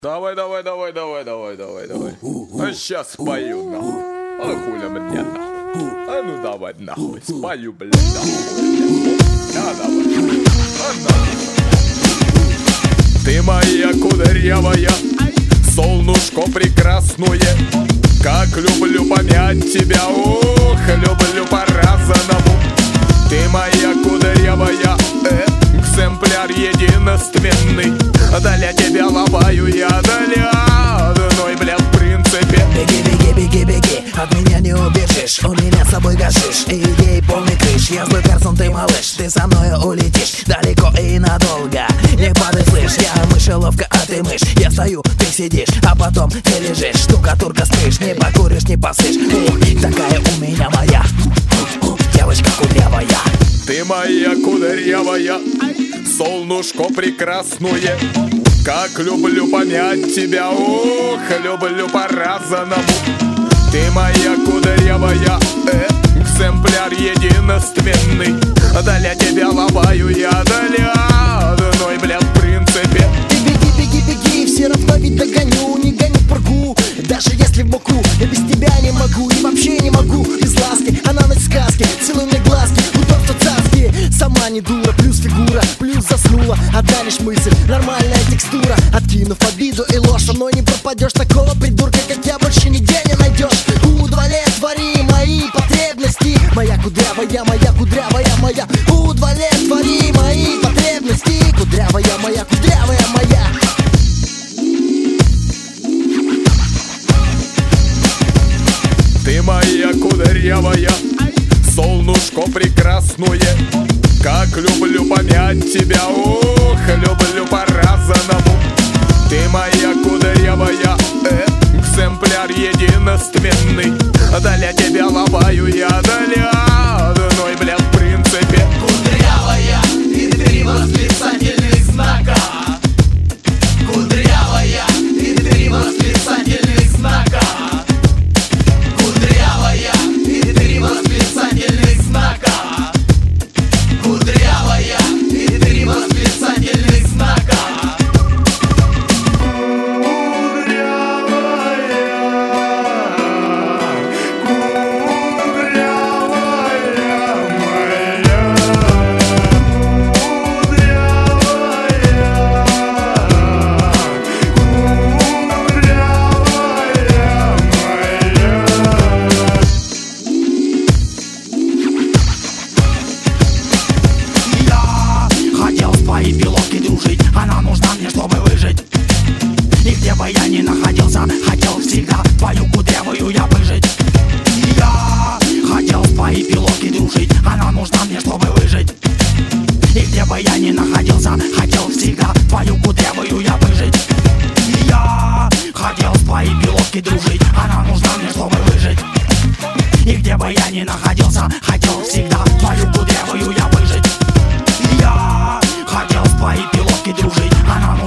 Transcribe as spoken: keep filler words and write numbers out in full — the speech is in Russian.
Давай, давай, давай, давай, давай, давай, давай. А сейчас спою, нахуй. А хуля мне, нахуй. А ну давай, нахуй. Спою, блядь, нахуй. А давай. А нахуй. Ты моя кудрявая, солнышко прекрасное. Как люблю помять тебя, ох, люблю по-разному. Ты моя кудрявая, э, экземпляр единственный. Для тебя ломаю я для одной, бля, в принципе. Беги, беги, беги, беги, от меня не убежишь. У меня с собой гашиш и идей полный крыш. Я злой персон, ты малыш, ты со мною улетишь далеко и надолго. Не падай, слышь, я мышеловка, а ты мышь. Я стою, ты сидишь, а потом ты лежишь. Штукатурка спишь, не покуришь, не посышь. Ух, такая у меня моя девочка кудрявая. Ты моя кудрявая, солнышко прекрасное. Как люблю помять тебя, ох, люблю по-разному. Ты моя кудрявая, э, экземпляр единственный. Для тебя ломаю я для одной, бля, в принципе. Ты беги, беги, беги, все равно ведь догоню. Не гоню пургу, даже если в боку. Я без тебя не могу и вообще не могу без ласки. Она ночь сказки, целуй мне глазки, удобство царские. Сама не дура, плюс фигура, плюс заснула. Одна лишь мысль, нормальная текстура. Откинув обиду и ложь, но не пропадешь. Такого придурка, как я, больше нигде не найдешь. Удовлетвори мои потребности. Моя кудрявая, моя кудрявая, моя. Удовлетвори мои потребности. Кудрявая, моя, кудрявая, моя. Ты моя кудрявая, солнышко прекрасное. Как люблю помять тебя, ох, люблю по-разному. Ты моя кудрявая, э, экземпляр единственный. Для тебя ломаю я для одной, бля, в принципе. Кудрявая, и три восклицательных знака. Кудрявая, и три восклицательных знака. Кудрявая, и три восклицательных знака. Кудрявая, и три восклицательных знака. Твои пилотки дружить, она нужна мне, чтобы выжить. И где бы я ни находился, хотел всегда твою кудрявую я выжить. Я хотел с твоей пилотки дружить, она нужна мне, чтобы выжить. И где бы я ни находился, хотел всегда твою кудрявую я выжить. Я хотел с твоей пилотки дружить, она нужна мне, чтобы выжить. И где бы я ни находился, хотел всегда твою кудрявую я выжить. Я хотел с твоей пилотки дружить, она